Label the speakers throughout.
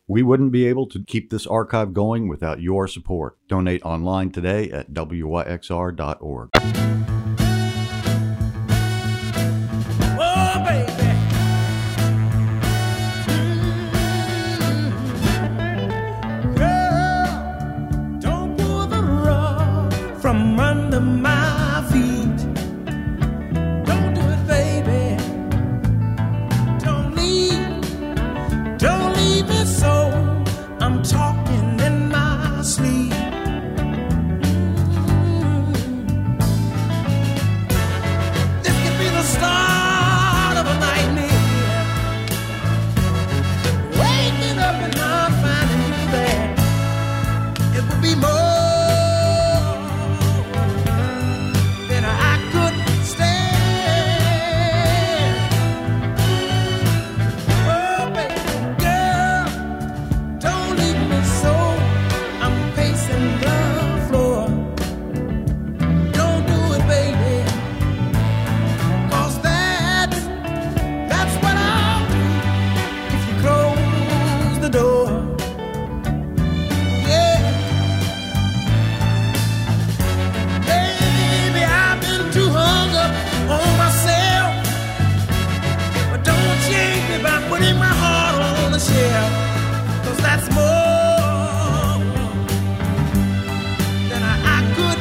Speaker 1: We wouldn't be able to keep this archive going without your support. Donate online today at wyxr.org.
Speaker 2: Oh, baby. Girl, don't pull the rug from under my feet. Don't do it, baby. Don't leave me so. I'm talking in my sleep. This could be the start of a nightmare. Waking up and not finding you there. It would be more than I could stand. Oh, baby, girl, don't leave me so. I'm pacing the floor. Don't do it, baby. 'Cause that's what I'll do if you close the door. Yeah. Baby, I've been too hung up on myself. But don't change me by putting my heart on the shelf. 'Cause that's more than I could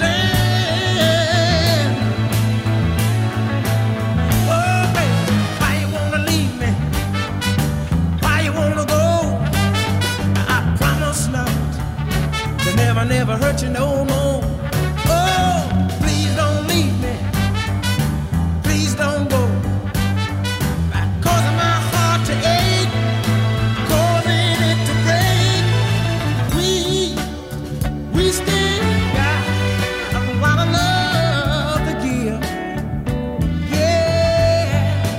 Speaker 2: stand. Oh, baby, why you wanna leave me? Why you wanna go? I promise not to never hurt you no more. Oh, please don't leave me. Please don't go. Causing my heart to ache, causing it to break. We still got a lot of love to give. Yeah.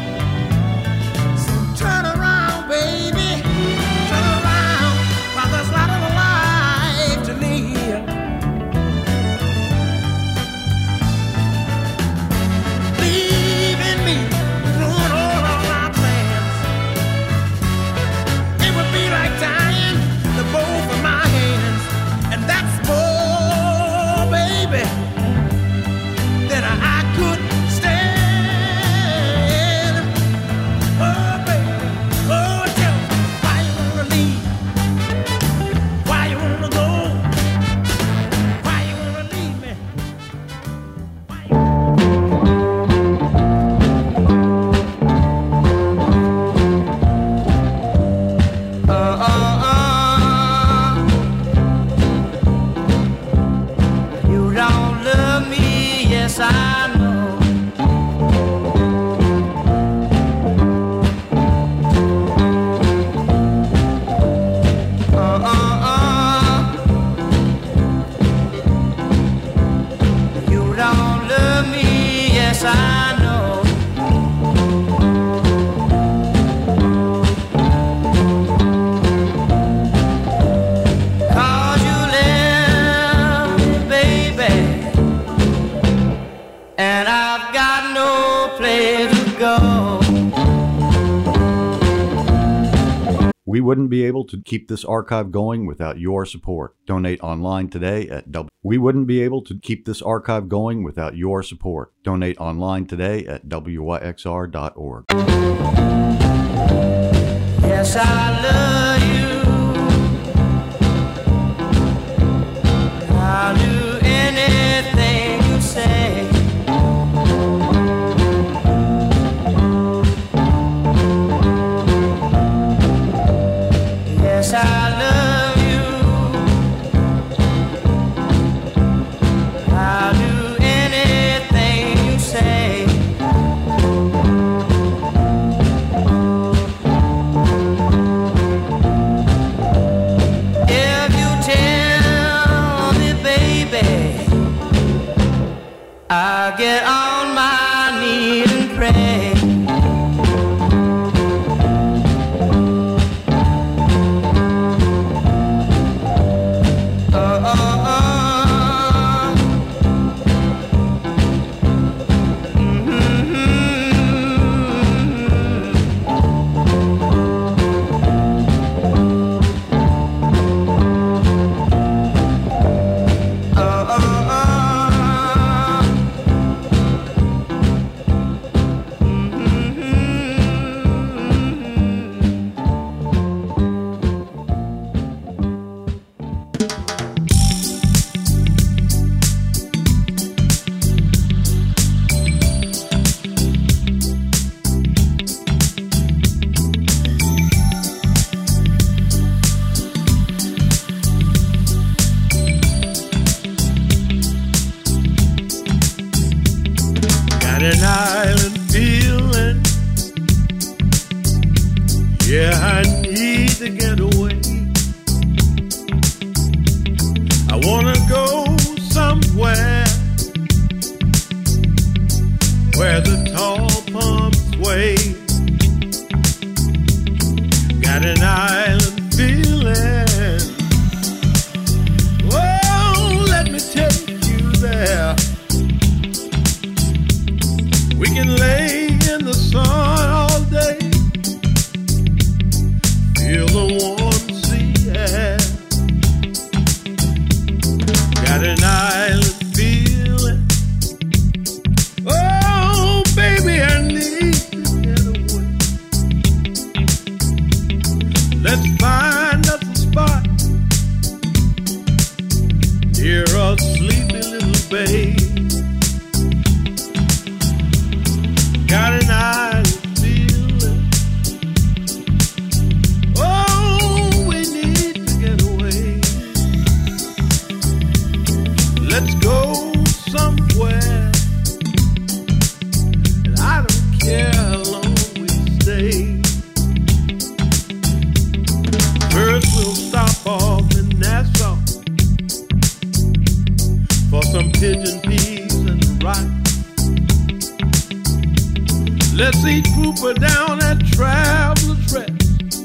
Speaker 2: So turn around, baby. Turn around, while there's a lot of life to live. Leaving me, ruin all of my plans. It would be like tying the both of my hands. And that's more, baby, than I could stand. Oh, baby, oh, tell me why you wanna leave? Why you wanna go? Why you wanna leave me? Why you You don't love me, yes I know. You don't love me, yes I know. 'Cause you left me, baby, and I've got no place to go.
Speaker 1: We wouldn't be able to keep this archive going without your support. Donate online today at We wouldn't be able to keep this archive going without your support. Donate online today at wyxr.org.
Speaker 2: Yes, I love you. I'll do anything you say. Yes, I love you. I'll do anything you say. If you tell me, baby, I'll get on my knees and pray. There's a warm sea air. Got an island feeling. Oh, baby, I need to get away. Let's find us a spot near a sleepy little bay. Got an island feeling. Oh, we need to get away. Let's go somewhere, and I don't care how long we stay. First we'll stop off in Nassau for some pigeon peas and rice. Let's eat grouper down at Traveler's Rest.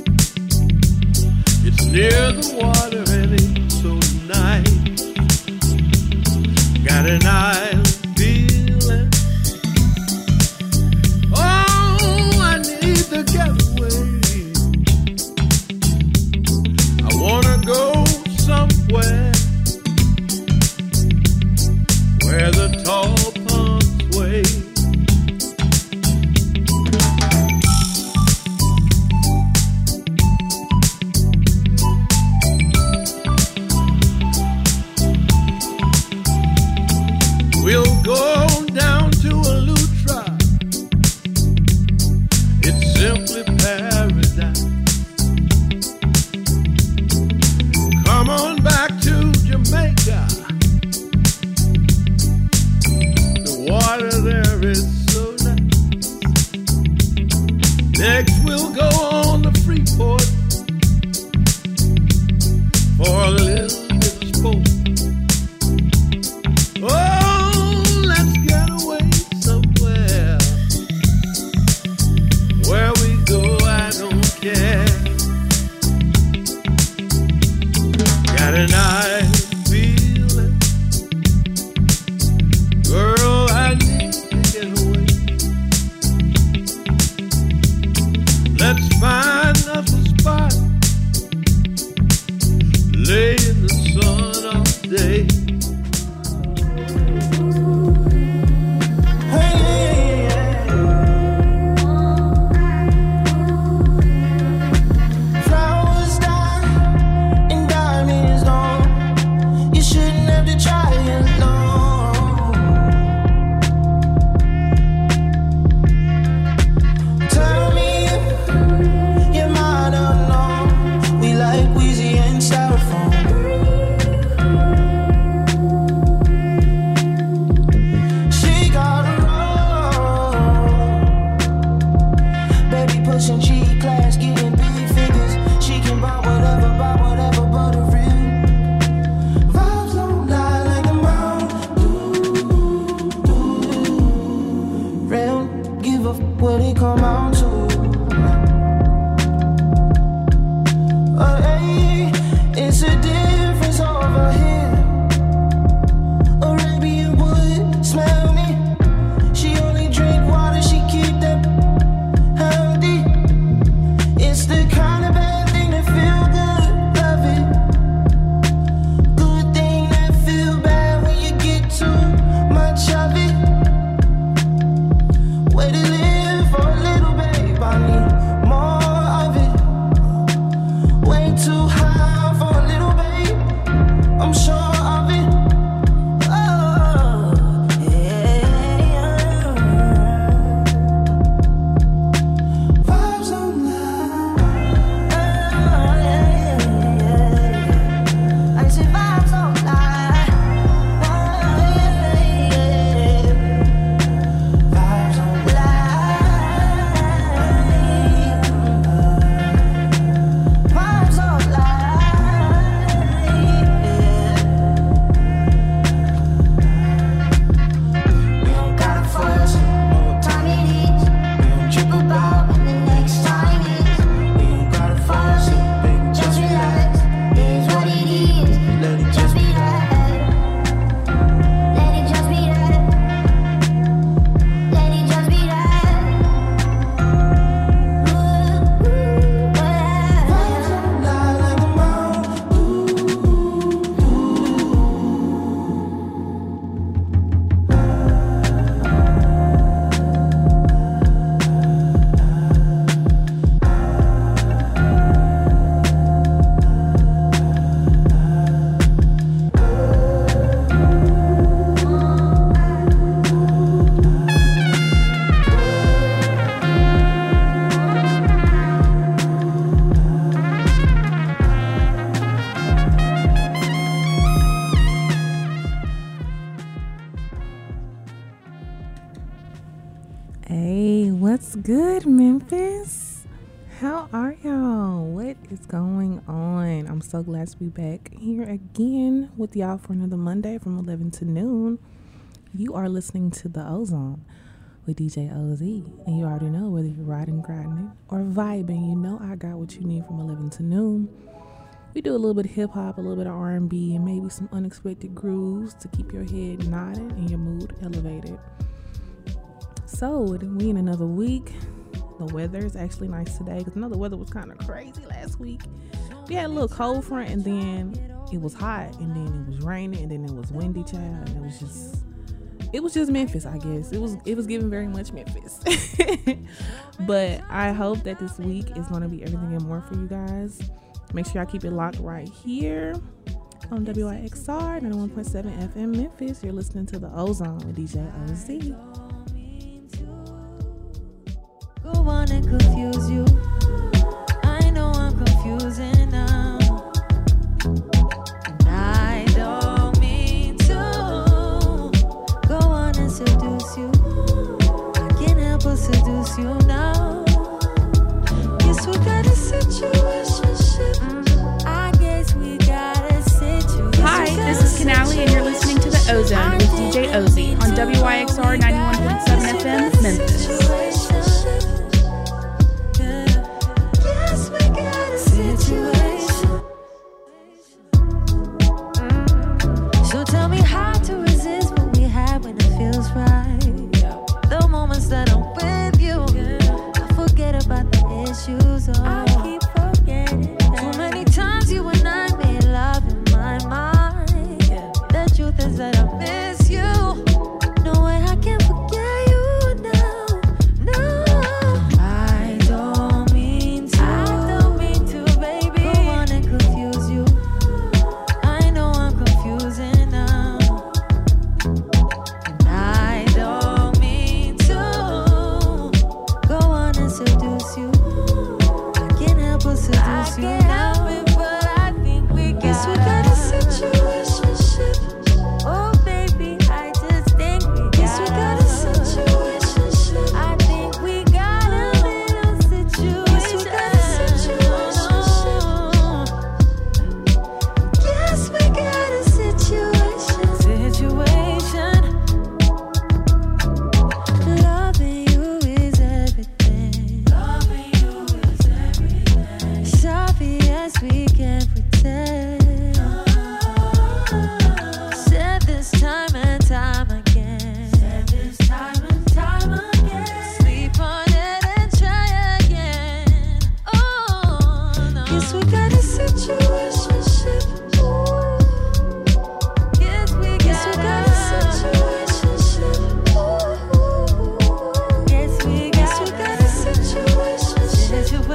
Speaker 2: It's near the water and it's so nice. Got an island feeling. Oh, I need to get away. I wanna go somewhere where the tall palms sway. We'll go down to Elutra. It's simply paradise. Come on back to Jamaica. The water there is so nice. Next we'll go on to Freeport for a little bit of sport. Oh, let's get away somewhere. Where we go, I don't care. Got an island feeling. Girl, I need to get away. Let's find us a spot. Lay in the sun all day.
Speaker 3: We like Weezy and Styrofoam. good, Memphis? How are y'all? What is going on? I'm so glad to be back here again with y'all for another Monday from 11 to noon. You are listening to The Ozone with DJ OZ. And you already know, whether you're riding, grinding, or vibing, you know I got what you need from 11 to noon. We do a little bit of hip-hop, a little bit of R&B, and maybe some unexpected grooves to keep your head nodding and your mood elevated. So, we in another week. The weather is actually nice today because I know the weather was kind of crazy last week. We had a little cold front, and then it was hot, and then it was raining, and then it was windy, child. And it was just Memphis, I guess. It was giving very much Memphis. But I hope that this week is going to be everything and more for you guys. Make sure y'all keep it locked right here on WYXR 91.7 FM Memphis. You're listening to The Ozone with DJ OZ.
Speaker 4: Go on and confuse you. I know I'm confusing now. And I don't mean to go on and seduce you. I can't help but seduce you now. Guess we got a situationship. I guess we got a situation.
Speaker 5: Hi, this is Canali, and you're listening to The Ozone with DJ OZ on WYXR 91.7 FM Memphis.
Speaker 4: So tell me how to resist what we have when it feels right. The moments that I'm with you, I forget about the issues. I keep forgetting. Too many times you and I made love in my mind. The truth is that I miss you. No way I can forget you now. No, I don't mean to, baby. Go on and confuse you. I know I'm confusing now. And I don't mean to go on and seduce you. I can't help but seduce you now. But I think we got a situationship. Oh baby, I just think we got a situationship. I think we got a little situation. Guess we got a situation. Loving you is everything. It's obvious we can't pretend. Said this time and time again. Sleep on it and try again. Oh no. Guess we got a situationship. Guess we got a situationship. Guess we got a situation.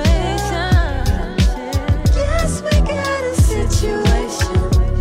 Speaker 4: Guess we got a situation.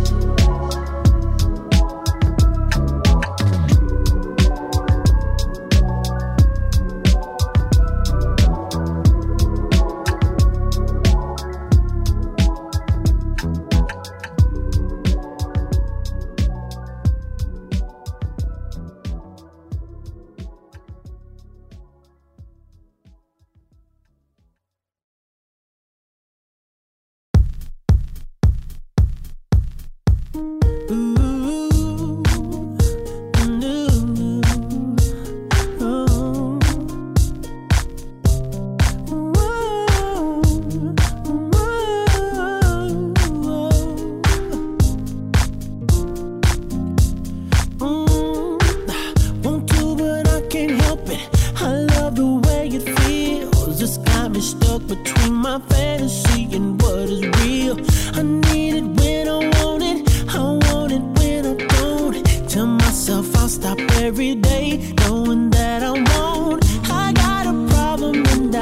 Speaker 2: Want to, but I can't help it. I love the way it feels. It's got me stuck between my fantasy and what is real. I need it when I want it when I don't. Tell myself I'll stop every day, knowing that I won't. I got a problem and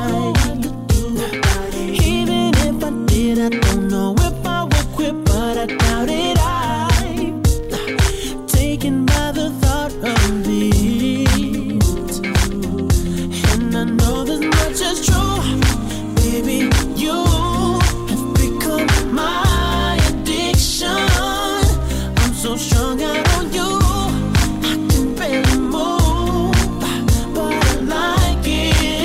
Speaker 2: even if I did, I don't know if I would quit, but I doubt it. I'm taken by the thought of it, and I know this much is true, baby. You have become my addiction. I'm so strung out on you, I can barely move, but I like it.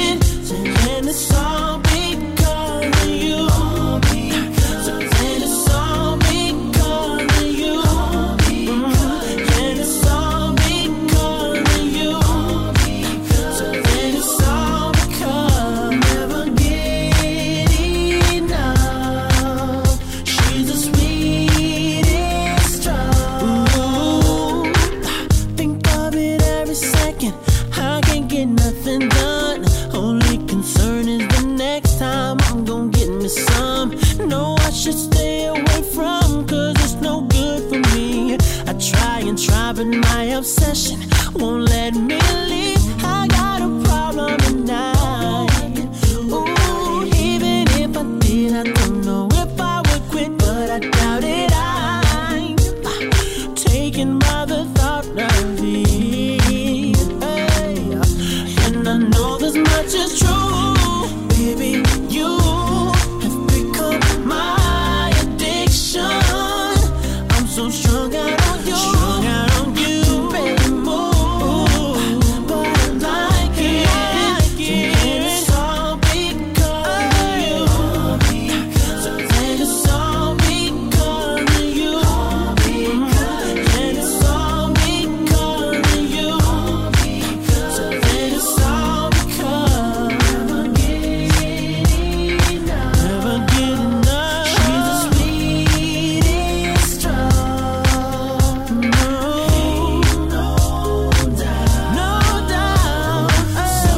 Speaker 2: should stay away from, 'cause it's no good for me. I try and try, but my obsession won't let me leave. I got a problem tonight. Ooh, even if I did, I don't know if I would quit, but I doubt it. I'm taken by the thought of it. Hey. And I know this much is true, baby. You have become my addiction. I'm so strung out on you. Baby, move, but I like it. And it's all because of you. So then it's all because of you. And it's all because of you. So then it's all because never get enough. She's the sweetest drug. No doubt. So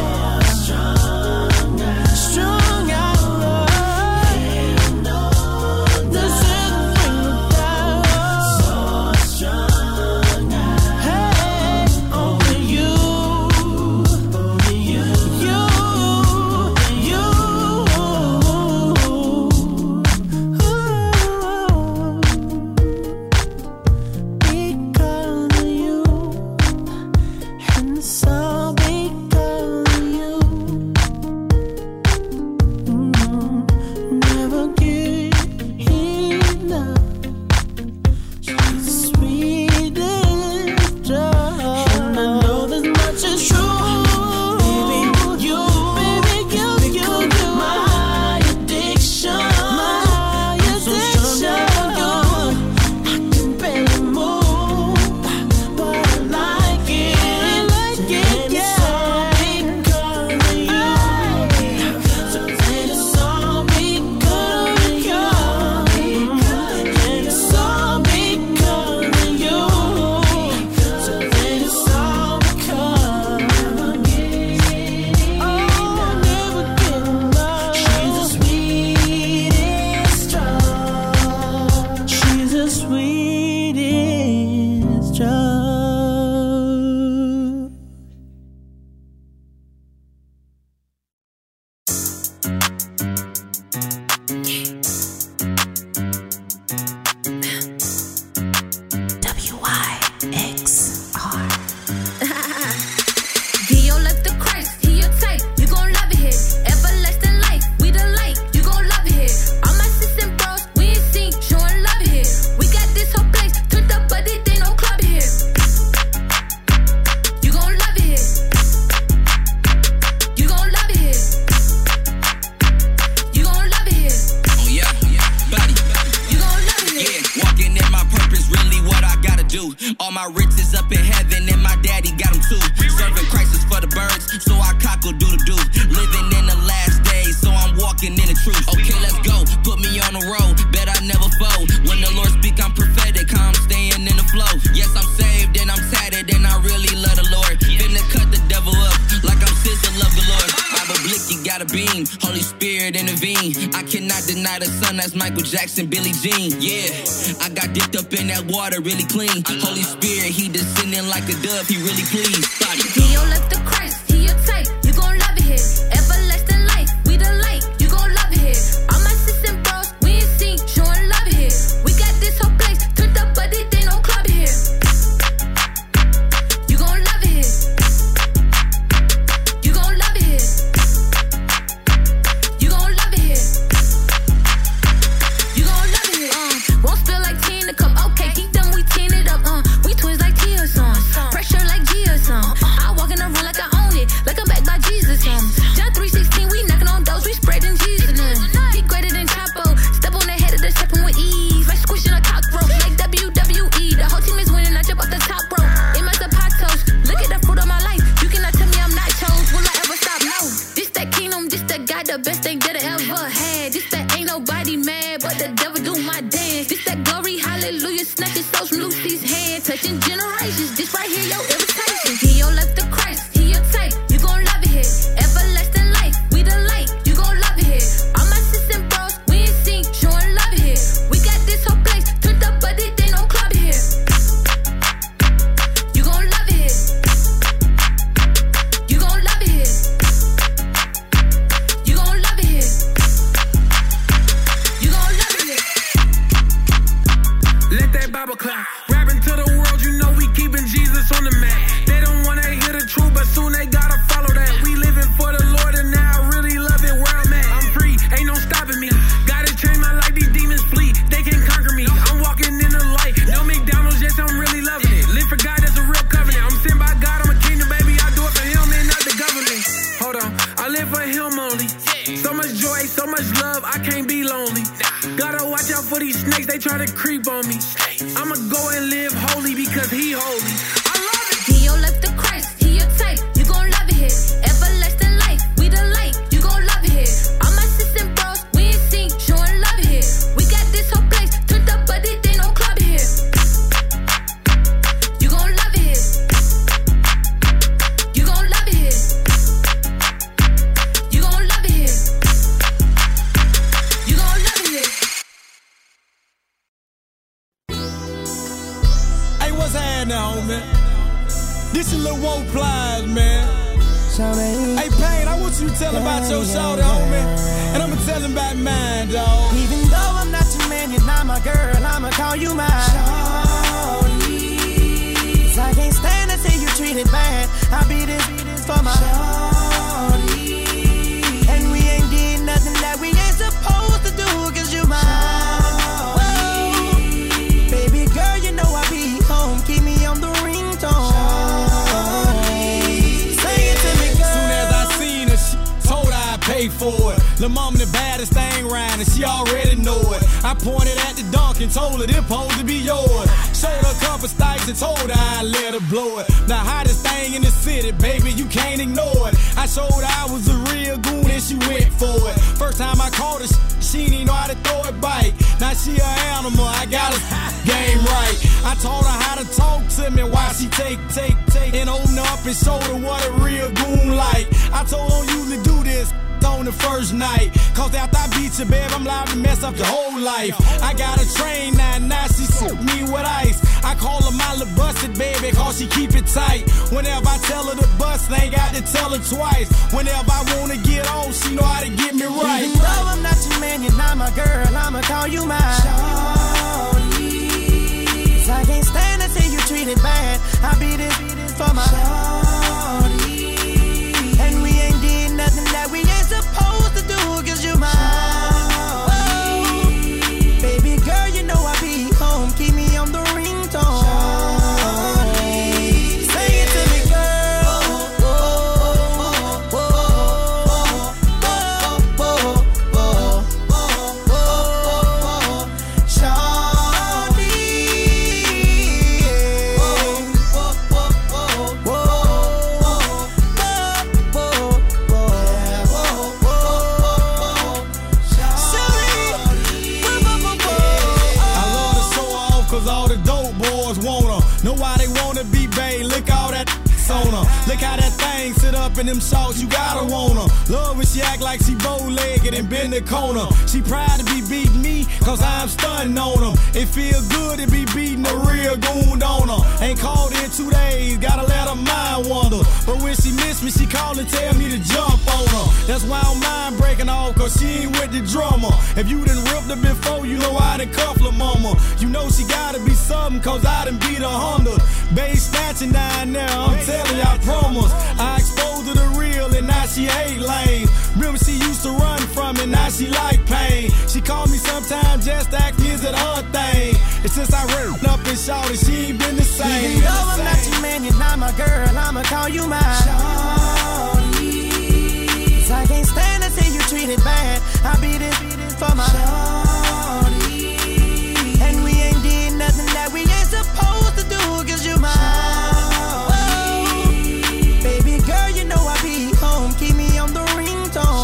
Speaker 2: strung out love. This is the thing without. So strung out. Hey, only you. Because of you, and it's all because of you. Never get enough. She's the sweetest drug, and I know this much is true. Baby, you become my addiction. I'm so strung out. I can barely move, but I like it. And it's all because of you. So then it's all because of you. And it's all because of you. So then it's all because never get enough. She's the sweetest drug. She's the sweetest drug.
Speaker 4: Give your life to Christ, he your type, you gon' love it here. Everlasting life, we the light, you gon' love it here. All my sisters and bros, we ain't seen, showing love it here. We got this whole place, turned up, but it ain't no club here. You gon' love it here. You gon' love it here. You gon' love it here.
Speaker 6: Oh yeah, buddy.
Speaker 4: You gon' love it here.
Speaker 6: Yeah, walking in my purpose, really what I gotta do. All my riches up in heaven, and my daddy got them too. Serving Christ is for the birds, so I cockle do the do. Living in the last days, so I'm walking in the truth. Okay, let's go, put me on the road, bet I never fold. When the Lord speak, I'm prophetic, I'm staying in the flow. Yes, I'm saved and I'm tatted, and I really love the Lord. Finna cut the devil up, like I'm sizzle love the Lord. Bible blicky got a beam, Holy Spirit intervene. I cannot deny the sun, that's Michael Jackson, Billie Jean. Yeah, I got dipped up in that water, really clean. Holy Spirit, he descending like a dove, he really pleased. Body.
Speaker 4: Give your life to Christ, he your type, you gon' love it here. Everlasting life, we the light, you gon' love it here. All my sisters and bros, we ain't seen, showing love it here. We got this whole place, turned up, but it ain't no club here. You gon' love it here. You gon' love it here. You gon' love it here. You gon' love it here. Won't spill like tea in the cup, okay, keep them, we teeing it up, we twins like Tia son. Pressure like Gia son. I walk in the room like I own it, like I'm backed by Jesus. John 3:16, we knocking on doors, we spreading Jesus. He greater than Chapo. Step on the head of the stepping with ease, like squishing a cockroach, like WWE. The whole team is winning, I jump off the top rope. In my zapatos, look at the fruit of my life. You cannot tell me I'm not chose. Will I ever stop? No. This that kingdom, this that God, the best thing that I ever had. This that ain't nobody mad, but the devil do my dance. This that glory, hallelujah, snatching souls from Lucy's hand, touching generations. This right here, your invitation. Give your life to Christ, he your type, you gon' love it here. Everlasting life, we the light, you gon' love it here. All my sisters and bros, we ain't seen, showing love it here.
Speaker 2: gotta watch out for these snakes, they try to creep on me. I'ma go and live holy because he holy. I love it.
Speaker 4: Dio left the Christ, he your type, you gon' love it here. Everlasting life, we the light, you gon' love it here. All my sisters and bros, we ain't seen, showing love it here. We got this whole place turned up, but it ain't no club it here. You gon' love it here. You gon' love it here. You gon' love it here. You gon' love it here.
Speaker 2: Hey, what's happening, homie? This is Lil Woe Plies, man. Hey, Payne, I want you to tell about your shawty, homie. And I'ma tell him about mine, dawg.
Speaker 7: Even though I'm not your man, you're not my girl, I'ma call you mine. Shawty. 'Cause I can't stand to see you treated bad. I'll be this for my shawty. And we ain't did nothing that we ain't supposed to do, 'cause you mine. Whoa. Baby girl, you know I be home, keep me on the ringtone. Sing it to me, girl.
Speaker 2: Soon as I seen her, she told her I'd pay for it. Lil' mama the baddest thing round, and she already know it. I pointed at the dunk and told her this supposed to be yours. Showed her a couple stipes and told her I'd let her blow it. The hottest thing in the city, baby, you can't ignore it. I showed her I was a real goon and she went for it. First time I caught her, she didn't even know how to throw it bite. Now she an animal, I got her game right. I taught her how to talk to me while she take, and open up and show her what a real goon like. I told her don't usually do this on the first night, 'cause after I beat you, babe, I'm liable to mess up your whole life. I got a train now she suit me with ice. I call her my little busted baby, 'cause she keep it tight. Whenever I tell her to bust, I ain't got to tell her twice. Whenever I wanna get on, she know how to get me right.
Speaker 7: Even though I'm not your man, you're not my girl, I'ma call you mine. Shawty. 'Cause I can't stand to see you treated bad. I'll be this for my shawty. And we ain't did nothing that we ain't supposed to do, 'cause you mine. Whoa. Baby girl, you know I be home, keep me on the ringtone. Sing it to me, girl. Shawty.
Speaker 2: Know why they wanna be bae, look all that on her. Look how that thing sit up in them shorts, you gotta want her. Love when she act like she bow-legged and bend the corner. She proud to be beating me, 'cause I'm stunting on them. It feel good to be beating a real goon on her. Ain't called in 2 days, gotta let her mind wander. But when she miss me, she call and tell me to jump on her. That's why I'm mind breaking off, 'cause she ain't with the drummer. If you done ripped her before, you know I done cuffed her mama. You know she gotta be something, 'cause I done beat her Honda. Bass snatching down there, I'm telling you, I promise. I exposed her to real and now she hate lame. Remember she used to run from it, now she like pain. She called me sometimes just to ask me is it her thing. And since I ripped up and shouted, she ain't been the same.
Speaker 7: Even though I'm not your man, you're not my girl, I'ma call you mine. Shawty. 'Cause I can't stand to see you treated bad. I'll be this for my shawty. And we ain't did nothing that we ain't supposed to do, 'cause you mine. Baby girl, you know I be home, keep me on the ringtone.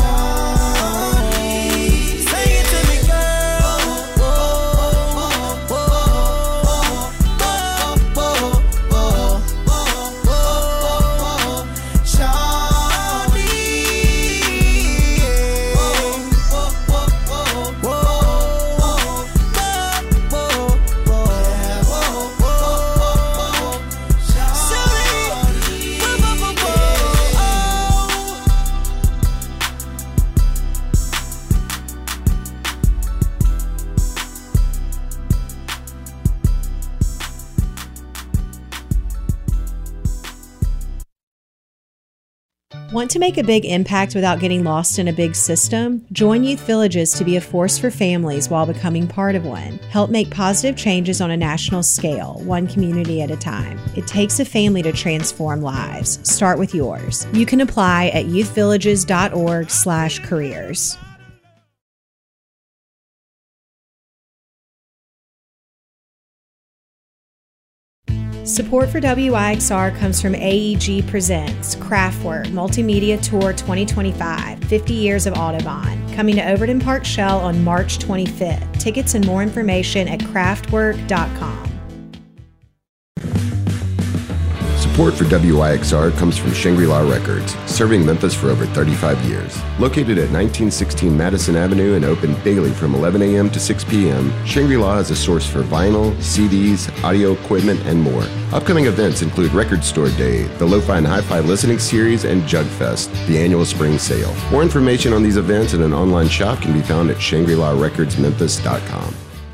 Speaker 7: Sing it to me, girl. Shawty.
Speaker 8: Want to make a big impact without getting lost in a big system? Join Youth Villages to be a force for families while becoming part of one. Help make positive changes on a national scale, one community at a time. It takes a family to transform lives. Start with yours. You can apply at youthvillages.org/careers. Support for WIXR comes from AEG Presents Kraftwerk Multimedia Tour 2025, 50 Years of Audubon, coming to Overton Park Shell on March 25th. Tickets and more information at kraftwerk.com.
Speaker 9: Support for WIXR comes from Shangri-La Records, serving Memphis for over 35 years. Located at 1916 Madison Avenue and open daily from 11 a.m. to 6 p.m., Shangri-La is a source for vinyl, CDs, audio equipment, and more. Upcoming events include Record Store Day, the Lo-Fi and Hi-Fi Listening Series, and Jug Fest, the annual spring sale. More information on these events and an online shop can be found at ShangriLaRecordsMemphis.com.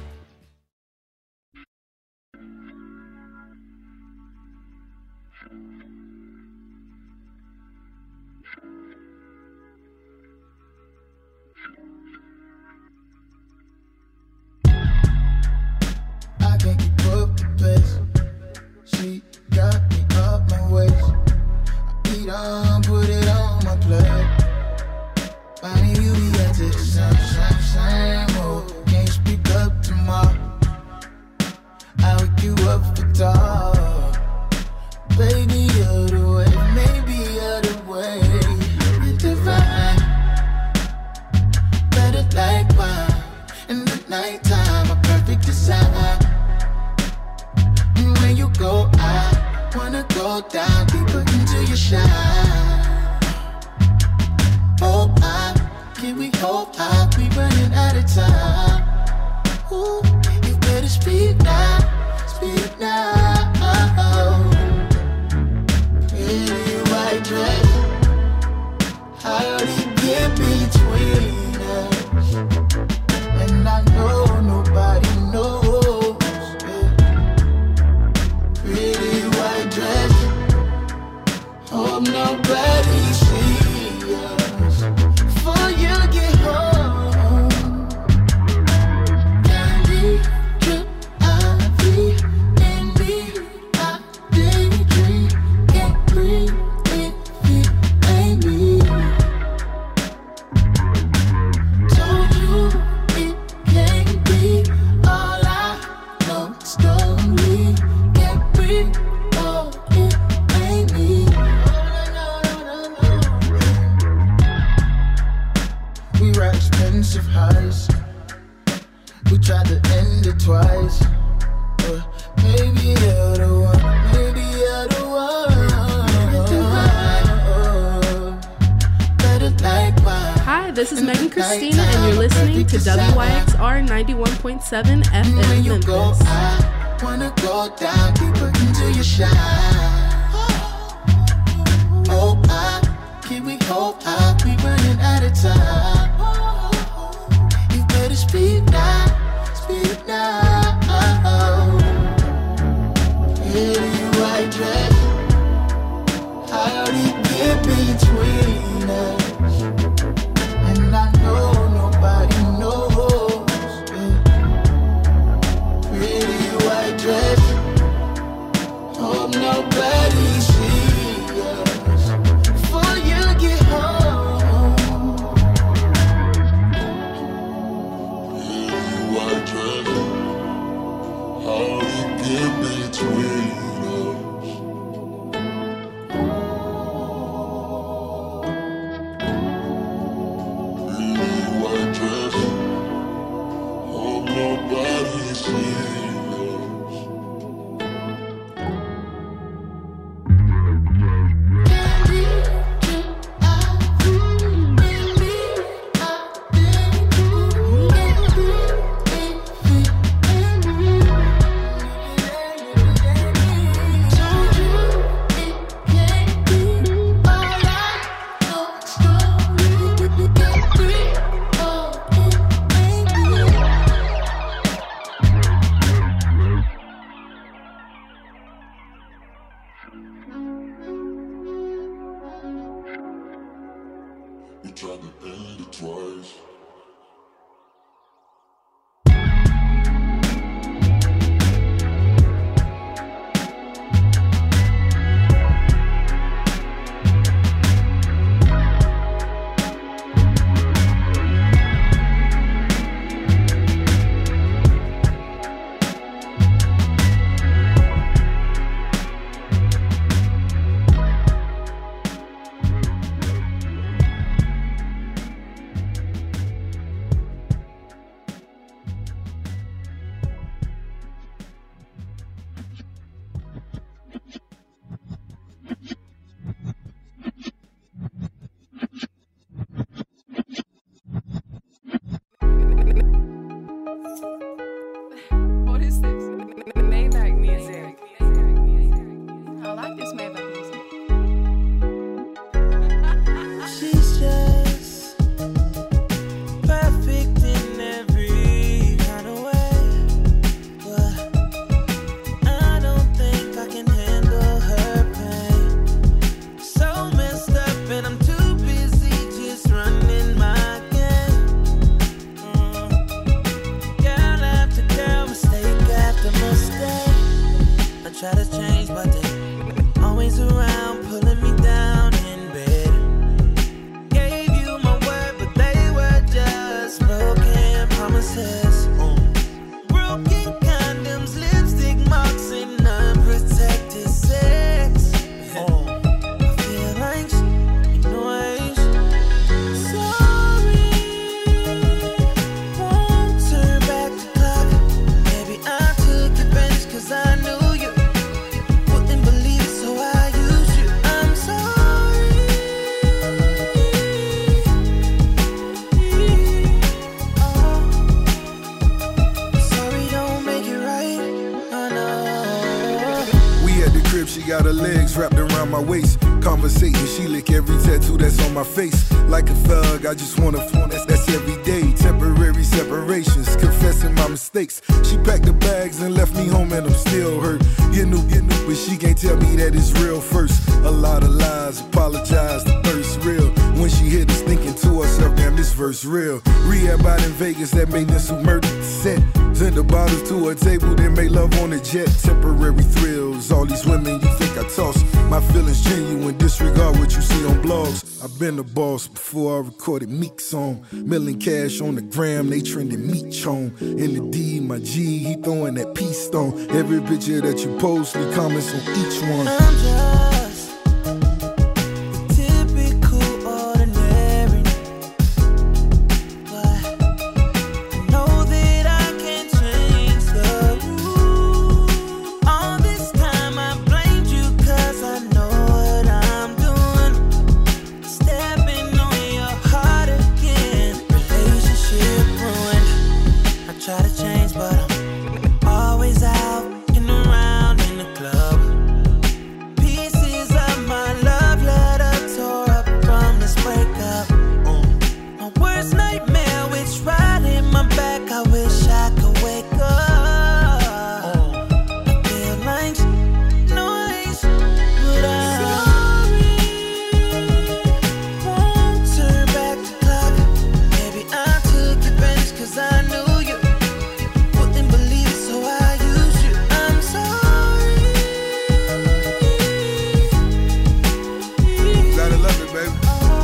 Speaker 5: This is Megan Christina, and you're listening to WYXR 91.7 FM Memphis.
Speaker 7: I wanna go down deeper into your shine. Oh, can we hope we running out of time? You better speak now, speak now. Pretty white dress, how do you get between us? And I know nobody knows. Pretty white dress, hope nobody sees us before you get home. Pretty white dress, how do you get between us? try to change, but they always around, pulling me down in bed. Gave you my word, but they were just broken promises. Broken condoms, lipstick marks, and unprotected sex. I feel like you know I ain't sorry. Won't turn back the clock. Maybe I took advantage 'cause I knew you wouldn't believe it, so I used you. I'm sorry. Sorry don't make it right. Oh no.
Speaker 10: We at the crib, she got her legs wrapped around my waist. Conversating, she lick every tattoo that's on my face. Like a thug, I just wanna that's every day. Temporary separations, confessing my mistakes. She packed the bags and left me home and I'm still hurt. You knew, but she can't tell me that it's real first. A lot of lies, apologize, the thirst real. When she hit us thinking to herself, damn, this verse real. Rehab out in Vegas, that maintenance who murdered the set. Send the bottles to her table, then make love on the jet. Temporary thrills, all these women you think I toss. My feelings genuine, disregard what you see on blogs. I've been the boss before I recorded Meek's song. Milling cash on the gram, they trending Meek Chone. In the D, my G, he throwing that peace stone. Every picture that you post, me comments on each one.
Speaker 7: I'm just the typical ordinary, but I know that I can change the rules. All this time I blamed you 'cause I know what I'm doing. Stepping on your heart again, relationship ruined. I try to change, but I'm always out and around in the club. Pieces of my love letter tore up from this breakup. My worst nightmare, which right in my back. I wish I could wake up. I feel like noise, but I'm sorry. Won't turn back the clock. Maybe I took advantage 'cause I knew you wouldn't believe it, so I used you. I'm sorry.
Speaker 10: Gotta love it, baby.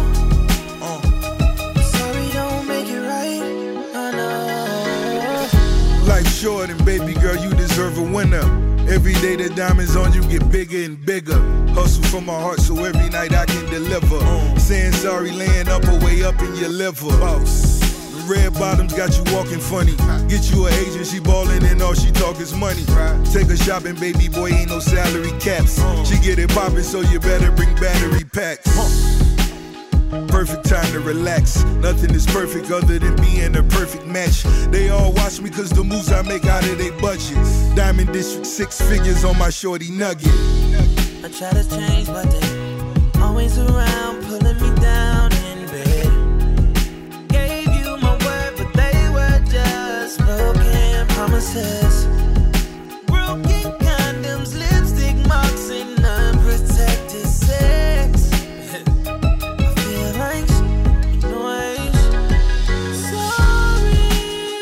Speaker 7: Sorry don't make it right. Oh no.
Speaker 10: Life short and baby girl, you deserve a winner. Every day the diamonds on you get bigger and bigger. Hustle from my heart so every night I can deliver. Saying sorry, laying up or way up in your liver. Boss. The red bottoms got you walking funny. Get you an agent, she ballin' and all she talk is money. Take her shopping, baby boy, ain't no salary caps. She get it poppin', so you better bring battery packs. Perfect time to relax. Nothing is perfect other than being a perfect match. They all watch me 'cause the moves I make out of their budget. Diamond District, 6 figures on my shorty nugget.
Speaker 7: I try to change, but they always around, pulling me down in bed. Gave you my word, but they were just broken promises. Broken condoms, lipstick marks, and unprotected sex. I feel like you know I ain't sorry.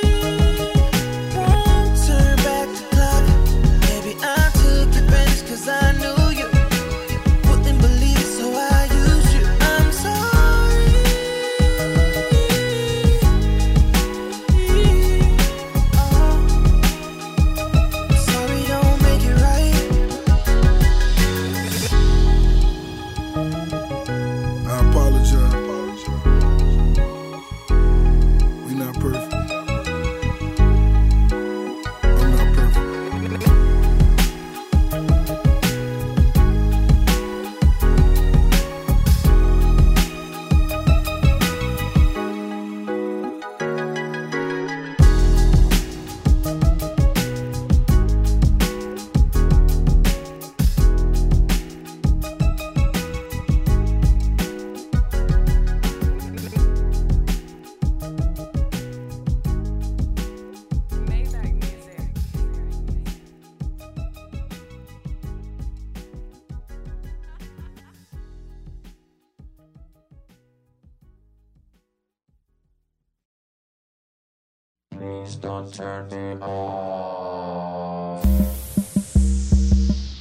Speaker 7: Won't turn back the clock. Maybe I took advantage 'cause I knew you wouldn't believe it, so I used you. I'm sorry. Sorry don't make it right.
Speaker 10: I apologize. We not perfect. I'm not perfect.
Speaker 11: Please don't turn me off.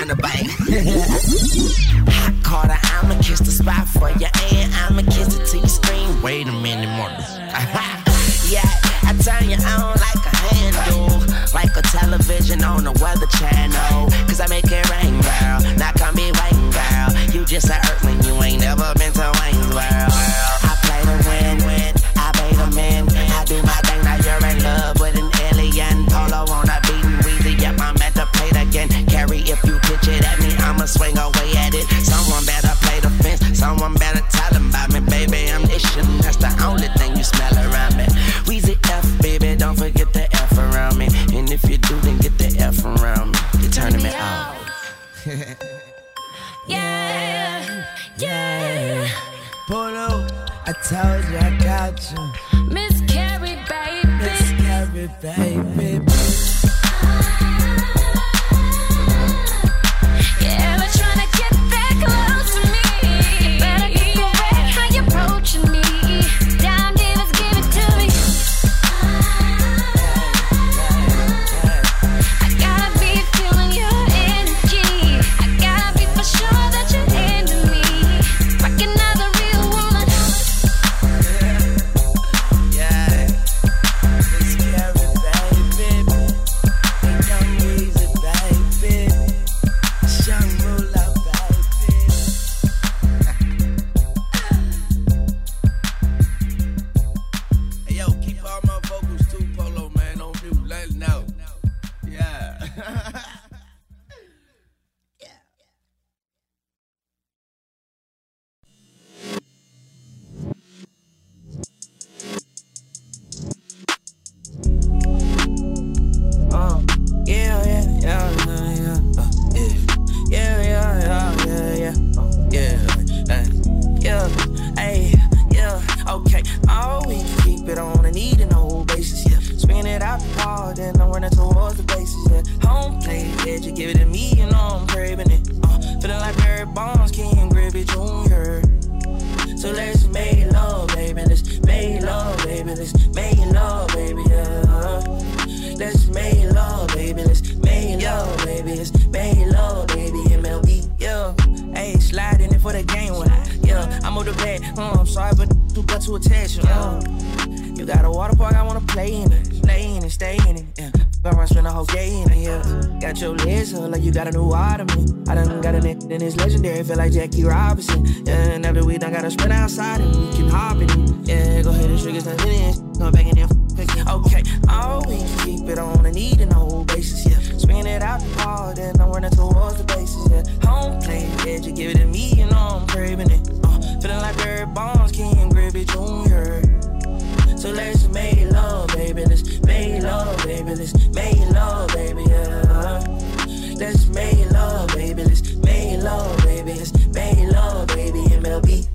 Speaker 11: time to bang. Hot Carter, I'ma kiss the spot for you, and I'ma kiss it till you scream. Wait a minute more. Yeah, I turn you on like a handle, like a television on the Weather Channel. Cause I make it rain, girl. Now come be waiting, girl. You just a earthling, you ain't never been to Wayne's World. I play to win, I pay the men. I do my thing, now you're in love with an alien. Polo on a beaten Weezy, yep, I'm at the plate again. Carry if you pitch it at me, I'ma swing away at it. Someone better play the fence, someone better tell them about me. Baby, I'm itching, that's the only thing you smell around me. Weezy F, baby, don't forget the F around me. And if you do, then get the F around me. You're turning me out.
Speaker 7: Yeah, yeah. Polo, I told you I got you. Miss Carrie, baby. Miss Carrie, baby. Yeah, we're trying to get that close to me. Better get correct how you approaching me. Down, divas, give it to me. I gotta be feeling your energy. I gotta be for sure that you're into me. Recognize a real woman. Yeah, it's Carrie, baby. Ain't no easy, baby. Young ruler, baby. Hey, yo, keep all my vocals too, Polo, man, on mute. Let it know. Yeah. Okay, we can keep it on a need and no basis, yeah. Swinging it out the ball, then I'm running towards the bases, yeah. Home plate, edge, you give it to me, you know I'm craving it. Feeling like Barry Bonds, King Griffey Jr. So let's make love, baby, let's make love, baby, let's make love, baby, yeah. Let's make love, baby, let's make love, baby, let's make love, baby, MLB, yeah. Hey, sliding it for the game one, yeah. I'm on the bed, I'm sorry, but you got to attach, you got a water park, I wanna play in it, lay in it, stay in it, yeah. I spend a whole day in it, yeah. Got your legs up like you got a new ottoman. I done got a neck, then it's legendary, feel like Jackie Robinson. Yeah, and after we done got to spread outside and we can hop in it. Yeah, go ahead and triggers nothing in. Come back in there, okay. We can keep it on a need and no basis, yeah. Swinging it out the ball, then I'm running towards the bases, yeah. Home plate, edge, you give it to me, you know I'm craving it. Feeling like Barry Bonds, King Griffey Jr. So let's make love, baby, let's make love, baby, let's make love, baby, yeah. Let's make love, baby, let's make love, baby, let's make love, baby, MLB.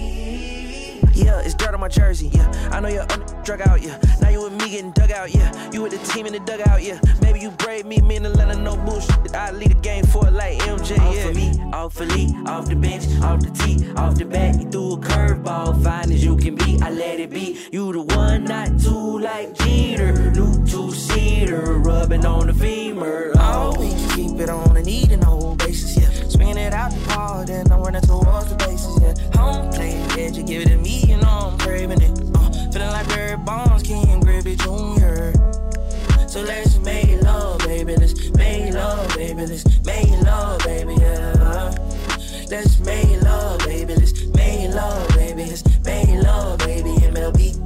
Speaker 7: Yeah, it's dirt on my jersey, yeah. I know you're drug out, yeah. Now you with me getting dug out, yeah. You with the team in the dugout, yeah. Maybe you brave me in Atlanta, no bullshit. I lead the game for it like MJ, yeah. Off for me, off for Lee, off the bench, off the tee, off the bat. He threw a curveball, fine as you can be. I let it be. You the one, not two, like Jeter. New two-seater, rubbing on the femur. We can keep it on a need and no basis, yeah. Swinging it out the ball, then I'm running towards the bases, yeah. Home plate, edge, you give it to me, you know I'm craving it. Feeling like Barry Bonds, King Griffey Jr. So let's make love, baby, let's make love, baby, let's make love, baby, yeah. Let's make love, baby, let's make love, baby, let's make love, baby, MLB.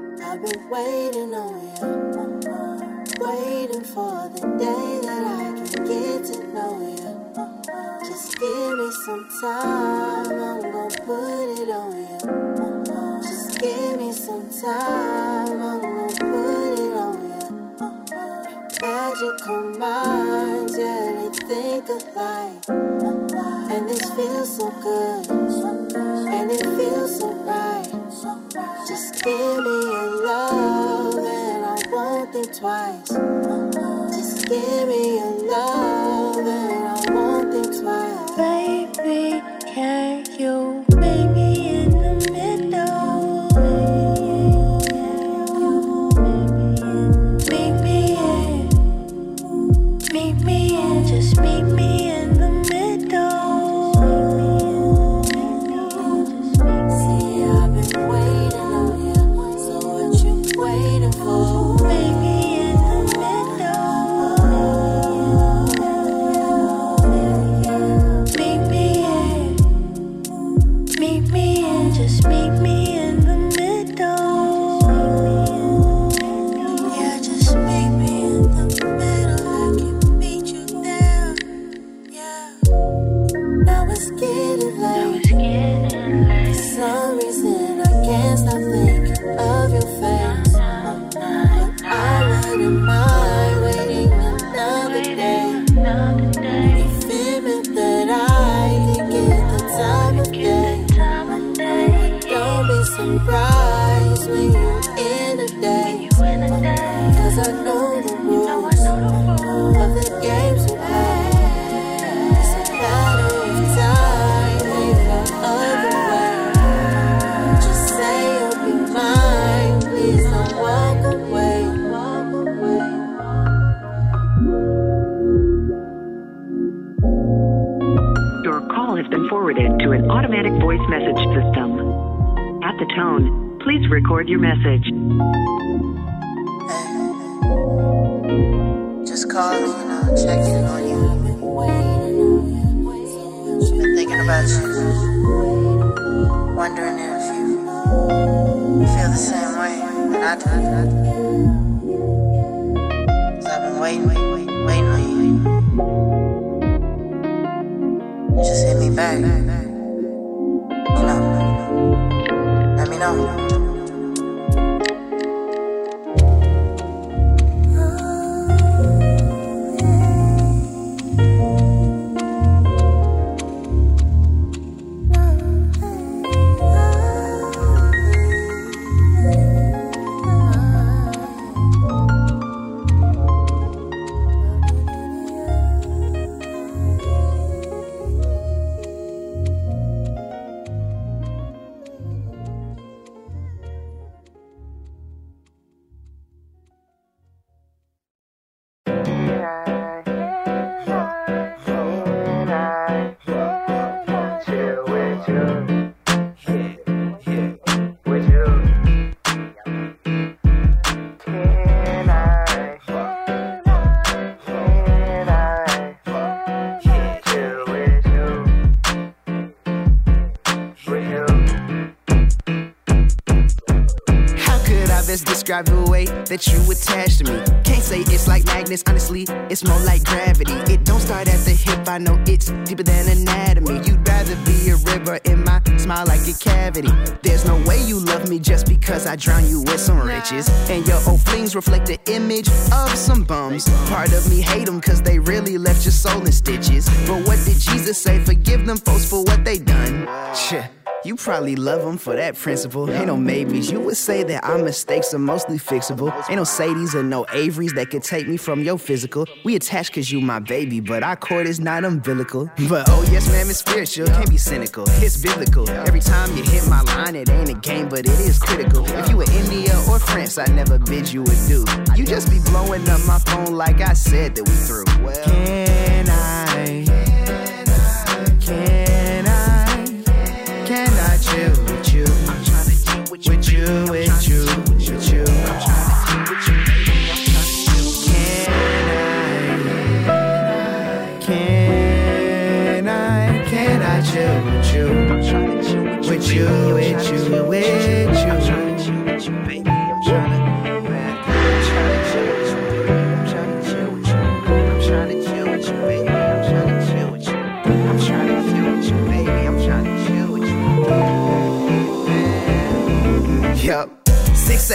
Speaker 12: Waiting on you, waiting for the day that I can to get to know you. Just give me some time, I'm gonna put it on you. Just give me some time, I'm gonna put it on you. Magical minds, yeah, they think alike. And this feels so good, and it feels so right. Just give me your love and I won't think twice. Just give me your love and I won't think twice.
Speaker 4: Baby, can you meet me in the middle? Meet me in, just meet me in the middle.
Speaker 12: See, I've been waiting on you, so what you waiting for?
Speaker 4: Meet me in the middle. Meet me in, just meet me in the middle.
Speaker 12: Yeah, just meet me in the middle, I can meet you there. Yeah. Now it's getting late. For some reason I can't stop thinking of your face. But I wouldn't mind waiting another day. You feel me that I can get the time of day. Don't be surprised when you're in the day. Cause I know the rules of the games we play. It's a matter of time, ain't no other way. Just say you'll be mine, please don't walk away.
Speaker 13: Your call has been forwarded to an automatic voice message system. At the tone, please record your message.
Speaker 11: Just calling, checking on you. Been thinking about you. Wondering if you feel the same way that I do. Cause I've been waiting on you. Just hit me back. Let me know.
Speaker 14: Describe the way that you attach to me. Can't say it's like magnets, honestly, it's more like gravity. It don't start at the hip, I know it's deeper than anatomy. You'd rather be a river in my smile like a cavity. There's no way you love me just because I drown you with some riches. And your old flings reflect the image of some bums. Part of me hate them cause they really left your soul in stitches. But what did Jesus say? Forgive them folks for what they done. Shit. You probably love them for that principle. Ain't no maybes. You would say that our mistakes are mostly fixable. Ain't no Sadies or no Averys that could take me from your physical. We attached cause you my baby, but our cord is not umbilical. But oh yes, ma'am, it's spiritual. Can't be cynical. It's biblical. Every time you hit my line, it ain't a game, but it is critical. If you were India or France, I never bid you adieu. You just be blowing up my phone like I said that we through. Can I chill with you? I'm trying to chill with you. I'm trying to chill with you. Can I chill with you? I'm trying to chill with you. I'm trying to chill with you, baby. I'm trying to chill with you. I'm trying to chill with you.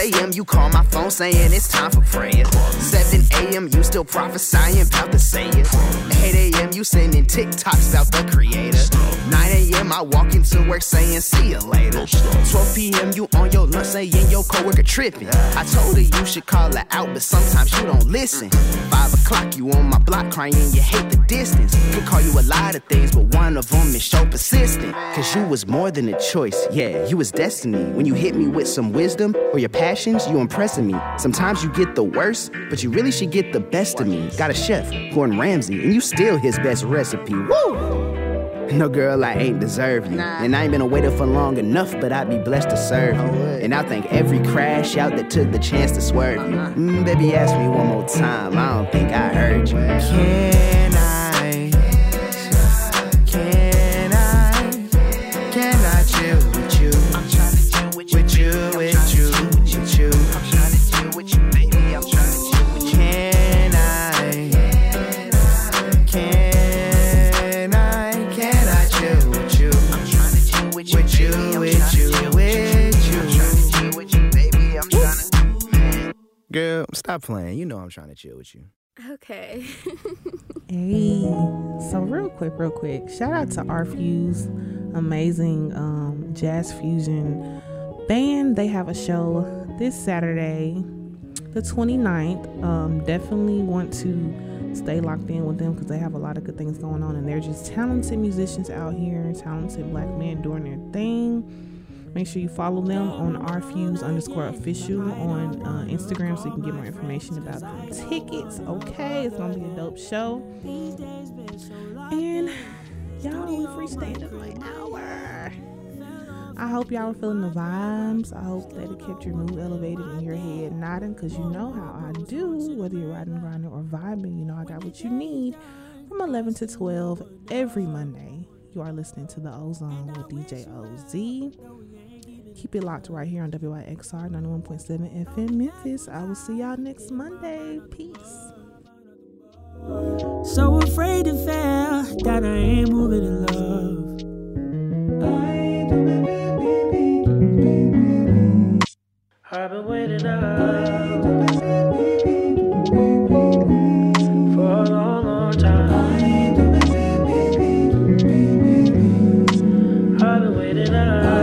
Speaker 14: a.m. you call my phone saying it's time for prayer. 7 a.m. you still prophesying about the Savior. 8 a.m. you sending TikToks about the Creator. 9 a.m. I walk into work saying see you later. 12 p.m. you on your lunch saying your coworker tripping. I told her you should call her out, but sometimes you don't listen. 5 o'clock you on my block crying you hate the distance. Could call you a lot of things, but one of them is so persistent. Cause you was more than a choice, yeah, you was destiny. When you hit me with some wisdom or your passions, you impressing me. Sometimes you get the worst, but you really should get the best of me. Got a chef, Gordon Ramsay, and you still his best recipe. Woo! No, girl, I ain't deserve you. And I ain't been a waiter for long enough, but I'd be blessed to serve you. And I thank every crash out that took the chance to swerve you. Baby, ask me one more time, I don't think I heard you. Can I chill with you? I'm trying to chill with you. With you. I'm trying to chill with you, baby. I'm trying to chill with you. Can I chill with you? I'm trying to chill with you, baby. I'm trying to. Girl, stop playing. You know I'm trying to chill with you.
Speaker 15: Okay.
Speaker 3: Hey, so real quick, shout out to R-Fuse, amazing jazz fusion band. They have a show this Saturday, the 29th. Definitely want to stay locked in with them because they have a lot of good things going on, and they're just talented musicians out here, talented black men doing their thing. Make sure you follow them on rfuse_official on Instagram so you can get more information about them tickets. Okay, it's gonna be a dope show. And y'all, we've reached the end of my hour. I hope y'all are feeling the vibes. I hope that it kept your mood elevated and your head nodding, because you know how I do. Whether you're riding, grinding, or vibing, you know I got what you need. From 11 to 12 every Monday, you are listening to The Ozone with DJ OZ. Keep it locked right here on WYXR 91.7 FM Memphis. I will see y'all next Monday. Peace.
Speaker 2: So afraid to fail that I ain't moving in love. I've been waiting out for a long, long time. I've been waiting out.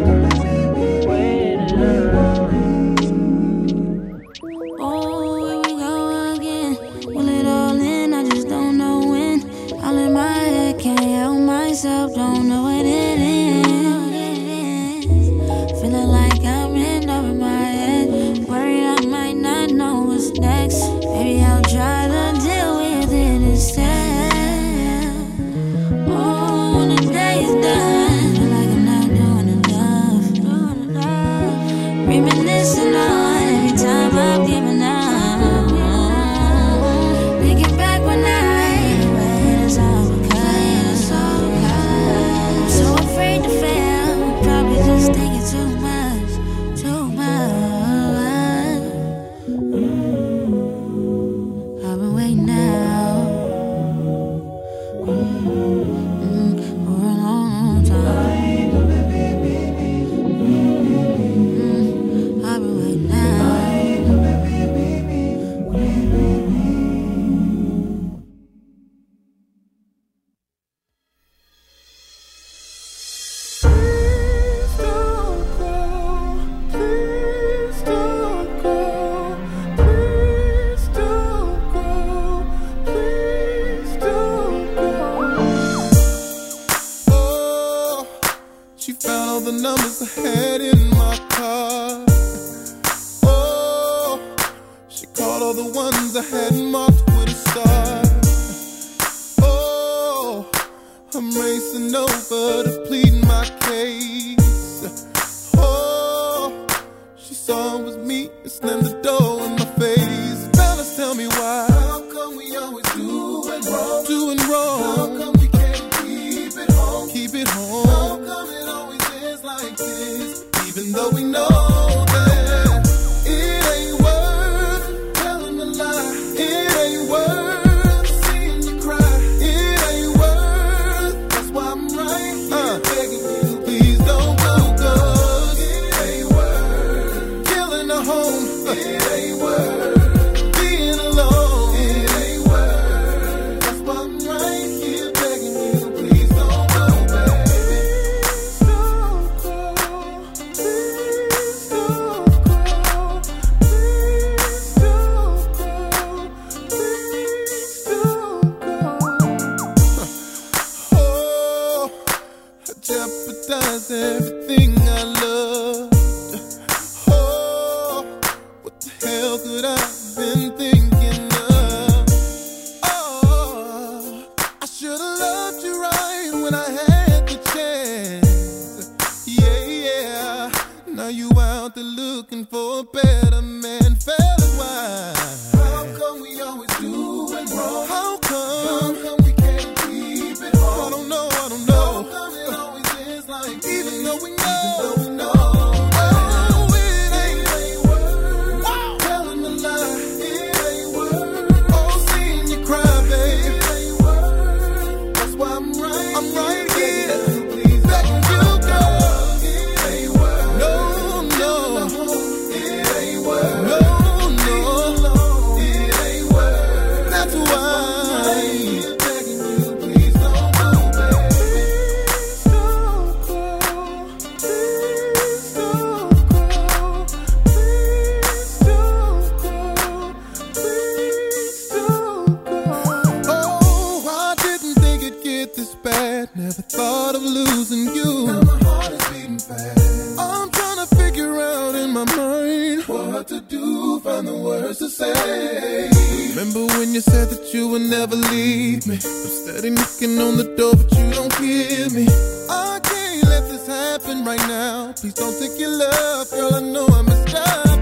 Speaker 4: Don't know what it is. Feeling like I'm in over my head. Worried I might not know what's next. Maybe I'll try to deal with it instead. Oh, when the day is done, feel like I'm not doing enough. Reminiscing on every time I've given up. Thinking back when I waited so afraid to fail, probably just thinking too much, too much. I've been waiting now for a long time. I've been waiting now.
Speaker 10: The numbers I had in my car. Oh, she called all the ones I had marked with a star. Oh, I'm racing over to plead my case. Oh, she saw it was me and slammed the door in my face. Fellas, tell me why. How come we always doing wrong? Doing wrong. How come we can't keep it home? Keep it home. How come it always like this, even though we know that it ain't worth telling a lie, it ain't worth seeing you cry, it ain't worth, that's why I'm right here begging you, please don't go, 'cause it ain't worth killing a whole losing you. Now my heart is beating fast. I'm trying to figure out in my mind what to do, find the words to say. Remember when you said that you would never leave me? I'm steady knocking on the door, but you don't hear me. I can't let this happen right now. Please don't take your love, girl, I know I messed up.